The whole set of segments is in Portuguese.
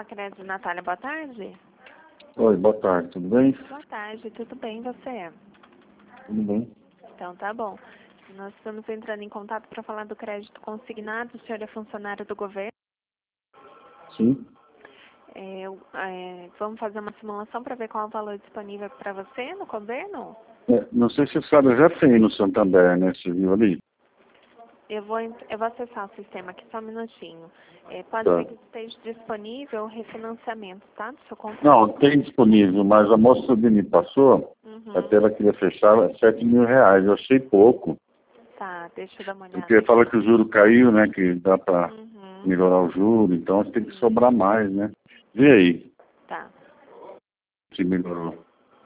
Crédito Natália, boa tarde. Oi, boa tarde, tudo bem? Boa tarde, tudo bem, você? Tudo bem. Então tá bom. Nós estamos entrando em contato para falar do crédito consignado, o senhor é funcionário do governo. Sim. Vamos fazer uma simulação para ver qual é o valor disponível para você no governo? Não sei se você sabe, eu já tenho no Santander, né? Você viu ali? Eu vou acessar o sistema aqui, só um minutinho. Pode Tá. ser que esteja disponível o refinanciamento, tá? Do seu contrato. Não, tem disponível, mas a moça me passou, até ela queria fechar R$7.000. Eu achei pouco. Tá, deixa eu dar uma olhada. Porque fala que o juro caiu, né? Que dá pra Uhum. melhorar o juro, então tem que sobrar mais, né? Vê aí Tá. se melhorou.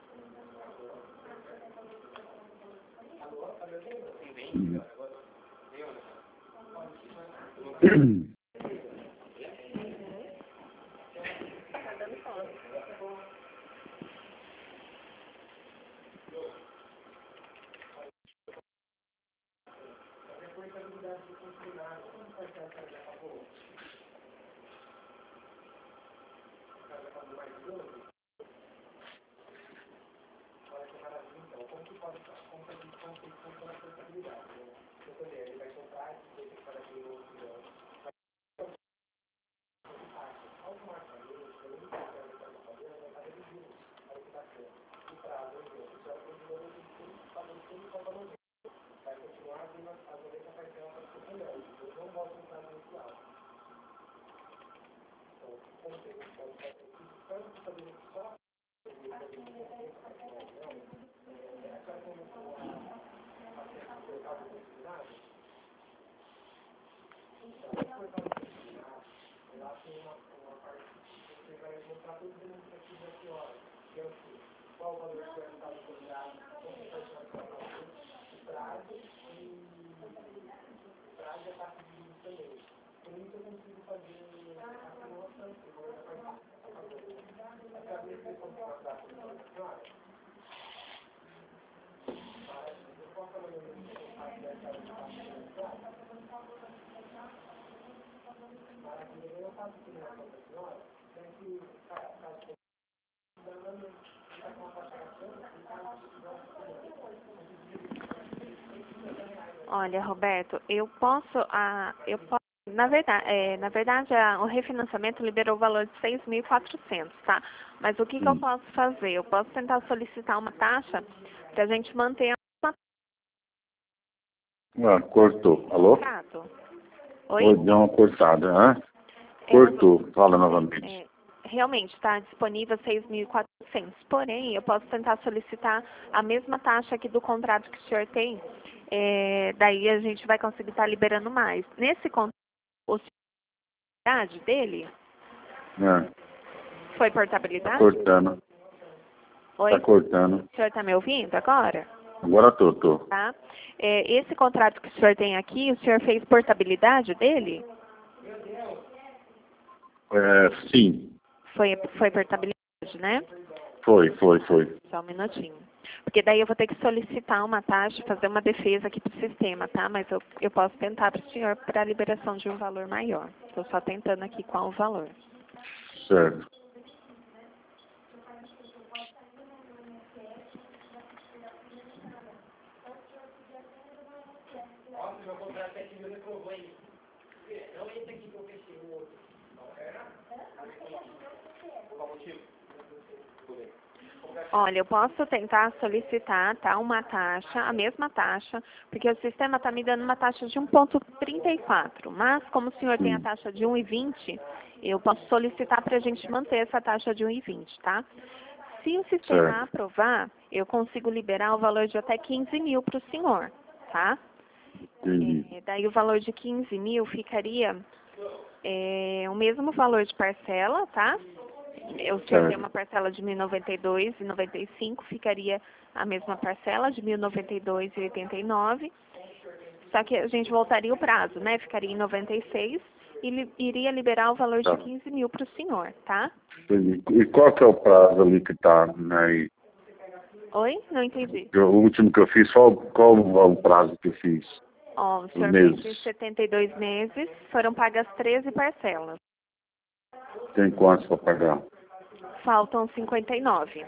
Olha, Roberto, na verdade, o refinanciamento liberou o valor de 6.400, tá? Mas o que eu posso fazer? Eu posso tentar solicitar uma taxa para a gente manter Cortou. Alô? contrato. Oi, deu uma cortada, hã? Cortou. Fala novamente. Realmente está disponível 6.400, porém eu posso tentar solicitar a mesma taxa aqui do contrato que o senhor tem, daí a gente vai conseguir estar liberando mais. Nesse contrato, a idade dele foi portabilidade? Tá cortando. Oi? Tá cortando. O senhor está me ouvindo agora? Agora tô. Tá. Esse contrato que o senhor tem aqui, o senhor fez portabilidade dele? Sim. Foi portabilidade, né? Foi. Só um minutinho. Porque daí eu vou ter que solicitar uma taxa, fazer uma defesa aqui para o sistema, tá? Mas eu posso tentar para o senhor para a liberação de um valor maior. Estou só tentando aqui qual o valor. Certo. Olha, eu posso tentar solicitar, tá, uma taxa, a mesma taxa, porque o sistema está me dando uma taxa de 1,34, mas como o senhor tem a taxa de 1,20, eu posso solicitar para a gente manter essa taxa de 1,20, tá? Se o sistema aprovar, eu consigo liberar o valor de até 15 mil para o senhor, tá? Daí o valor de 15 mil ficaria o mesmo valor de parcela, tá? O senhor tem uma parcela de R$ 1.092,95, ficaria a mesma parcela de R$ 1.092,89. Só que a gente voltaria o prazo, né? Ficaria em 96 e iria liberar o valor de 15 mil para o senhor, tá? E qual que é o prazo ali que tá aí? Oi? Não entendi. O último que eu fiz, qual o prazo que eu fiz? O senhor fez 72 meses, foram pagas 13 parcelas. Tem quantos para pagar? Faltam 59.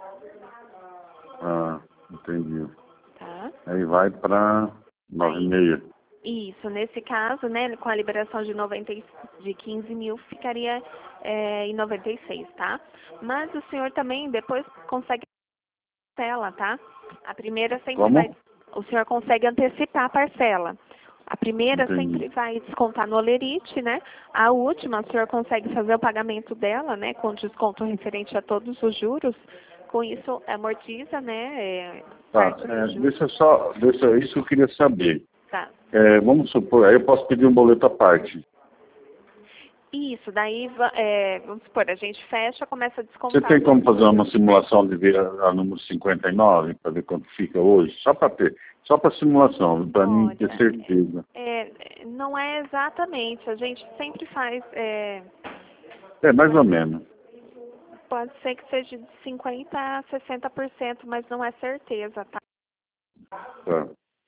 Ah, entendi. Tá? Aí vai para 9,5. Isso, nesse caso, né, com a liberação de 15 mil, ficaria em 96, tá? Mas o senhor também depois consegue parcela, tá? A primeira sempre vai... Como? O senhor consegue antecipar a parcela. A primeira Entendi. sempre vai descontar no Olerite, né? A última, o senhor consegue fazer o pagamento dela, né? Com desconto referente a todos os juros. Com isso, amortiza, né? Tá, Parte dos juros. isso eu queria saber. Tá. Vamos supor, aí eu posso pedir um boleto à parte. Isso, daí, vamos supor, a gente fecha, começa a Você descontar. tem como fazer uma simulação de ver a número 59, para ver quanto fica hoje? Só para simulação, para mim ter certeza. Não é exatamente, a gente sempre faz, Mais ou menos. pode ser que seja de 50% a 60%, mas não é certeza, tá? Tá.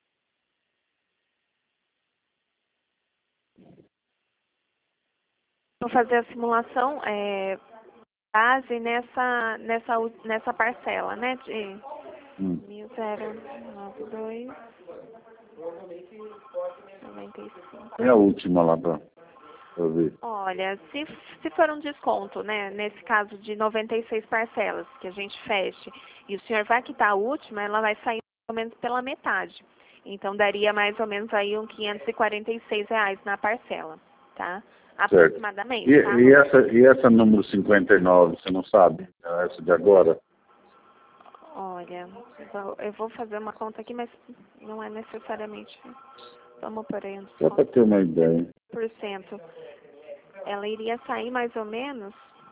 Vou fazer a simulação base nessa parcela, né? De 1.092, 95. É a última lá para ver. Olha, se for um desconto, né, nesse caso de 96 parcelas, que a gente feche, e o senhor vai quitar a última, ela vai sair mais ou menos pela metade. Então, daria mais ou menos aí uns R$ 546 na parcela, tá? Certo. Aproximadamente, tá? E essa número 59, você não sabe? Essa de agora? Olha, eu vou fazer uma conta aqui, mas não é necessariamente. Vamos por aí um Só para ter uma ideia. por cento. Ela iria sair mais ou menos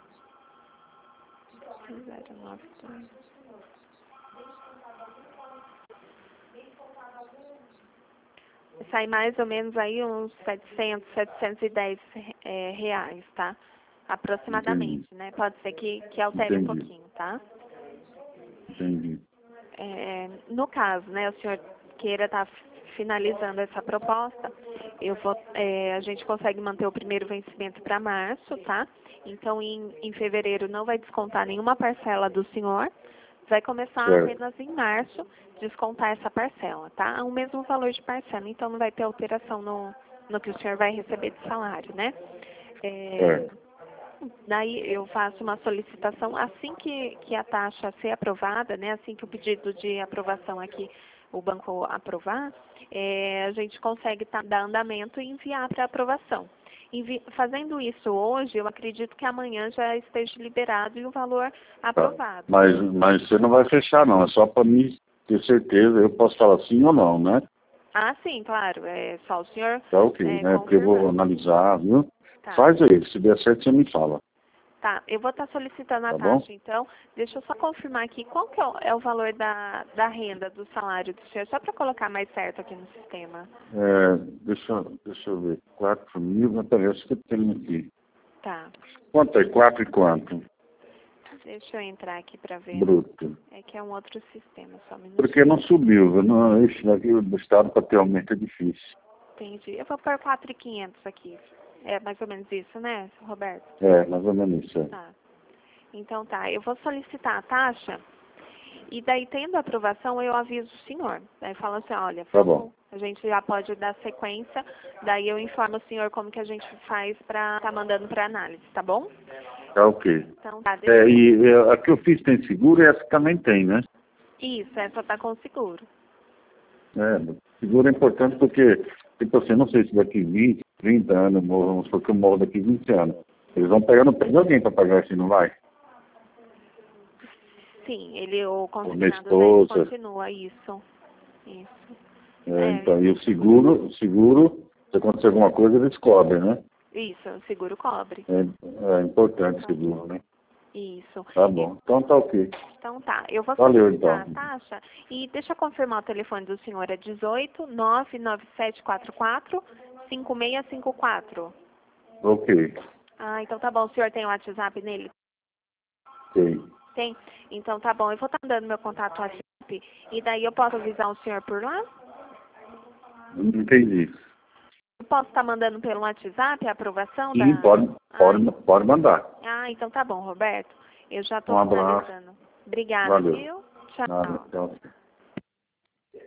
0,92. Sai mais ou menos aí uns 710 reais, tá? Aproximadamente, né? Pode ser que altere um pouquinho, tá? Entendi. No caso, né, o senhor queira estar finalizando essa proposta, a gente consegue manter o primeiro vencimento para março, tá? Então, em fevereiro não vai descontar nenhuma parcela do senhor, vai começar apenas em março descontar essa parcela, tá? O mesmo valor de parcela, então não vai ter alteração no que o senhor vai receber de salário, né? Daí eu faço uma solicitação assim que a taxa ser aprovada, né? Assim que o pedido de aprovação aqui o banco aprovar, a gente consegue dar andamento e enviar para aprovação. Fazendo isso hoje, eu acredito que amanhã já esteja liberado e o valor aprovado. Mas você não vai fechar não, é só para mim ter certeza, eu posso falar sim ou não, né? Ah, sim, claro, é só o senhor Tá ok, né? Porque eu vou analisar, viu? Tá. Faz aí, se der certo você me fala. Tá, eu vou estar solicitando a Tá taxa, bom? então. Deixa eu só confirmar aqui qual que é o valor da renda, do salário do senhor, só para colocar mais certo aqui no sistema. Deixa eu ver. 4.000, mas parece que eu tenho aqui. Tá. Quanto é? 4 e quanto? Deixa eu entrar aqui para ver. Bruto. É que é um outro sistema, só um minuto. Porque não subiu, isso daqui do estado para ter aumento é difícil. Entendi. Eu vou pôr 4.500 aqui. É mais ou menos isso, né, Roberto? Mais ou menos isso. Tá. Então tá, eu vou solicitar a taxa e daí tendo a aprovação eu aviso o senhor. Daí falo assim, olha, Tá bom. a gente já pode dar sequência, daí eu informo o senhor como que a gente faz para estar mandando para análise, tá bom? Tá ok. Então tá, a que eu fiz tem seguro e essa também tem, né? Isso, essa tá com seguro. Seguro é importante porque, tipo assim, não sei se daqui 20, 30 anos, vamos supor que eu morro daqui 20 anos. Eles vão pegar no pé de alguém para pagar assim, não vai? Sim, o consignado minha esposa. continua, isso. Então, e o seguro, se acontecer alguma coisa, eles cobrem, né? Isso, o seguro cobre. É importante o seguro, né? Isso. Tá bom, então tá ok. Então tá, eu vou Valeu, solicitar então. a taxa e deixa eu confirmar o telefone do senhor, é 18 99744 5654. Ok. Ah, então tá bom, o senhor tem o WhatsApp nele? Tem. Tem? Então tá bom, eu vou estar dando meu contato WhatsApp e daí eu posso avisar o senhor por lá? Não entendi. Eu posso estar mandando pelo WhatsApp a aprovação Sim, pode mandar. Ah, então tá bom, Roberto. Eu já estou Um abraço. finalizando. Obrigada, Valeu. viu? Tchau. Nada, tchau.